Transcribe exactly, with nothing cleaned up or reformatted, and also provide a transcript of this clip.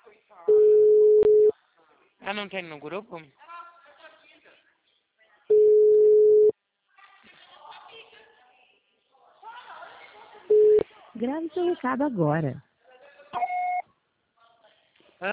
Ah, não tem no grupo? Grave seu recado agora.